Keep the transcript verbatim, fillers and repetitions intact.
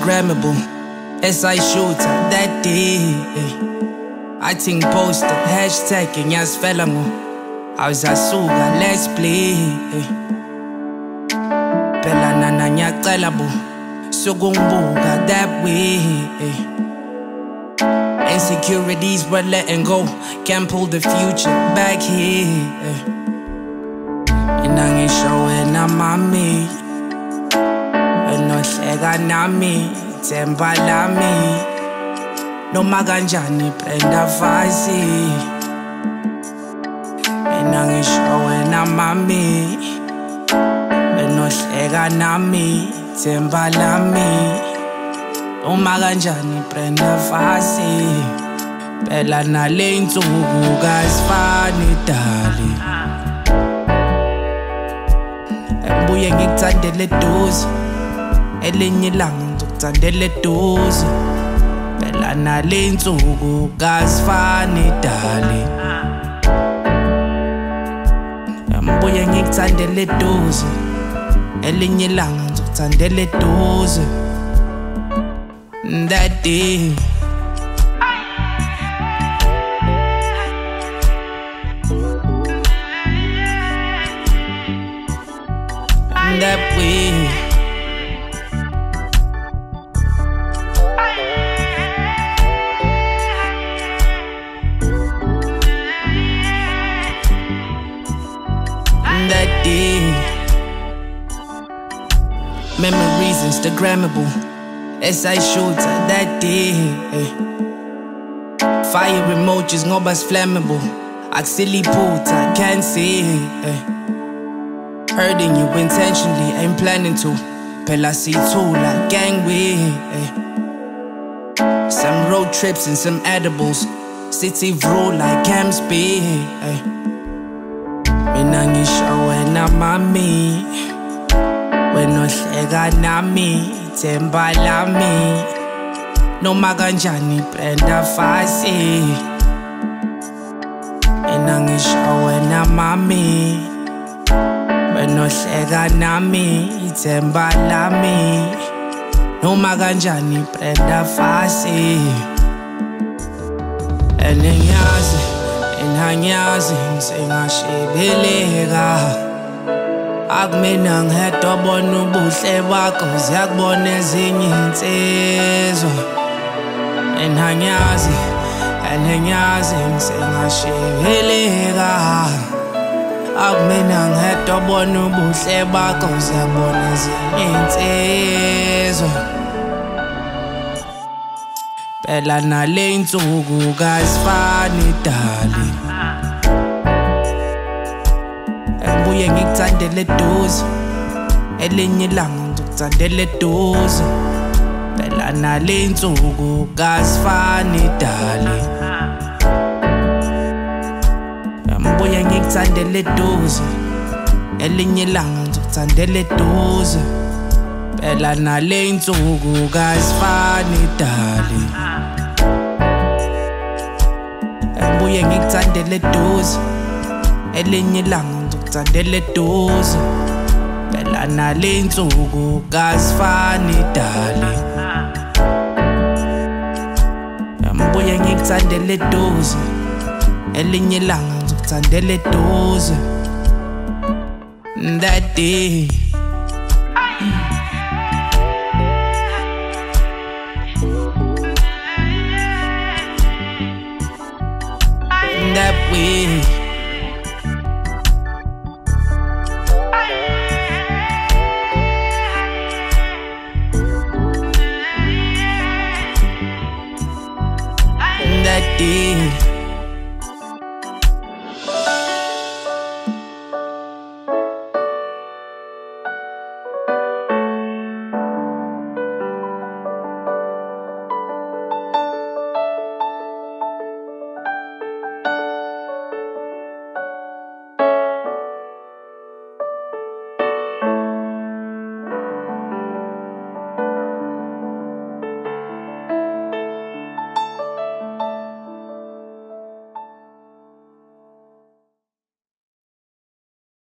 Instagrammable. As I shoot that day, I think posted hashtag ngiyazifela ngo awuzasuka let's play. Phela nana ngiyacela bo sukungibuka that way. Insecurities we're letting go, can't pull the future back here. Mina ngisho wena mami enohleka nami themba lami noma kanjani Brenda Fassie. Mina ngisho wena mami enohleka nami themba lami noma kanjani Brenda Fassie. Phela nale insuku kasifani dali, ngibuye ngikuthandele eduze elinye ilanga ngizokuthandela eduze. Phela nale insuku kasifani dali, ngibuye ngikuthandele eduze elinye ilanga ngizokuthandela eduze. That day that way. That day. Memories Instagrammable. As I shoot that day. Fire emojis ngoba flammable. Akusiliphutha can't say. Hurting you intentionally, ain't planning to. Phela sithula gangway. Some road trips and some edibles. City vro like Camsby. Mina ngisho wena mami wenohleka nami themba lami noma kanjani Brenda Fassie. Mina ngisho wena mami wenohleka nami themba lami noma kanjani Brenda Fassie. Enenyazi enhanyazi sengashibeleka akumina ngedwa bona ubuhle bakho ziyakubona ezinye insizwa. Enhanyazi enenyazi sengashibeleka akumina ngedwa bona ubuhle bakho ziyakubona ezinye insizwa. Phela nale insuku kasifani dali, ngibuye ngikuthandele eduze elinye ilanga ngizokuthandela eduze. Phela nale insuku kasifani dali, ngibuye ngikuthandele eduze elinye ilanga ngizokuthandela eduze. Phela nale insuku kasifani dali, ngibuye ngikuthandele eduze elinye ilanga ngizokuthandela eduze. Phela nale insuku kasifani dali, ngibuye ngikuthandele eduze elinye ilanga ngizokuthandela eduze. That day that way. That day.